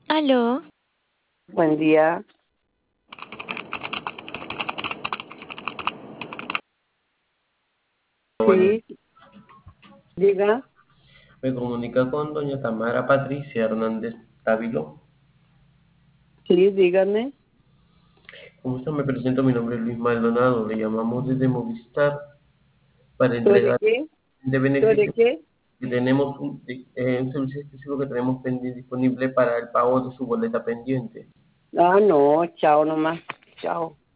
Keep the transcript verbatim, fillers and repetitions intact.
Aló, Buen día. Bueno, Sí, diga. me comunica con doña Tamara Patricia Hernández Dávilo. Sí, dígame. ¿Cómo está? Me presento, mi nombre es Luis Maldonado. Le llamamos desde Movistar para ¿Sobre entregar qué? de ¿Sobre beneficios qué? que tenemos un, de- eh, un servicio exclusivo que tenemos pendi- disponible para el pago de su boleta pendiente. Ah, no, chao nomás. Chao.